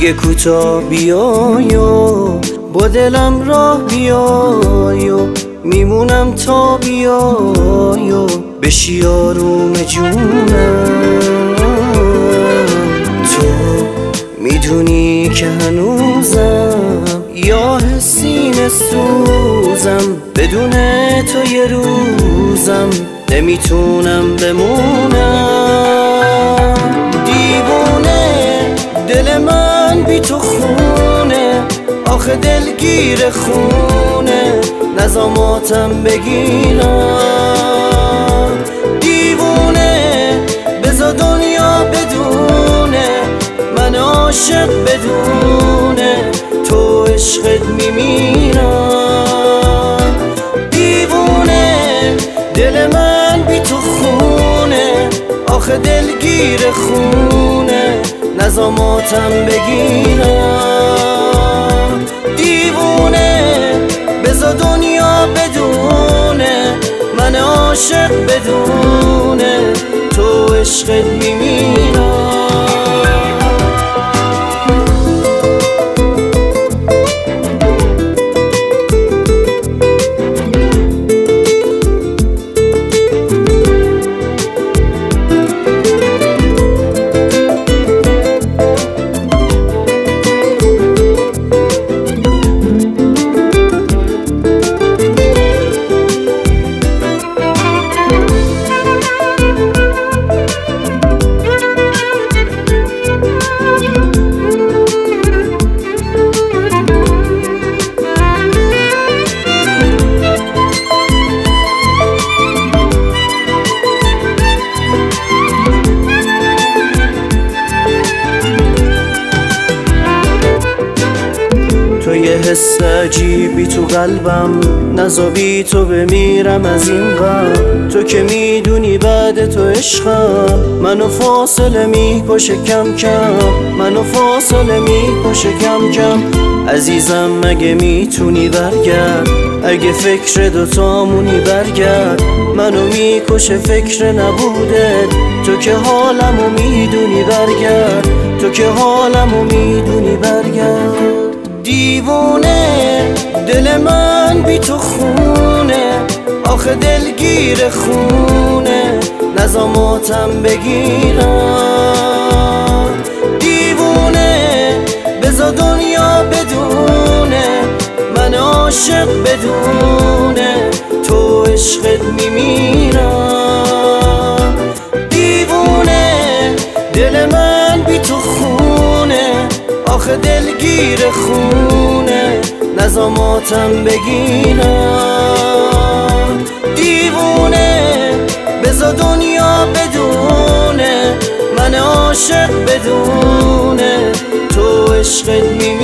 دیگه کوتاه بیایو با دلم راه بیایو میمونم تا بیایو بشی آروم جونم تو میدونی که هنوزم یا سینه سوزم بدون تو یه روزم نمیتونم بمونم دیوونه دل من بی تو خونه آخه دلگیر خونه نظاماتم بگیرم دیوونه بذار دنیا بدونه من عاشق بدونه تو عشقت میمیرم دیوونه دل من بی تو خونه آخه دلگیر خونه نظاماتم بگیرم دیوونه بذار دنیا بدونه من عاشق بدونه تو عشقت میمیرم تو یه حس عجیبی تو قلبم نذاری تو بمیرم از این غم تو که میدونی بعد تو عشقم منو فاصله میکشه کم کم منو فاصله میکشه کم کم عزیزم مگه میتونی برگرد اگه فکر دوتامونی برگرد منو میکشه فکر نبودت تو که حالمو میدونی برگرد تو که حالمو میدونی برگرد دیوونه دل من بی تو خونه آخه دلگیر خونه نظاماتم بگیرم دیوونه بذار دنیا بدونه من عاشق بدونه تو عشقت میمیرم دیوونه دل من بی تو خونه آخه دلگیر خونه نظاماتم بگیرم دیوونه بذار دنیا بدونه من عاشق بدونه تو عشقت میمیرم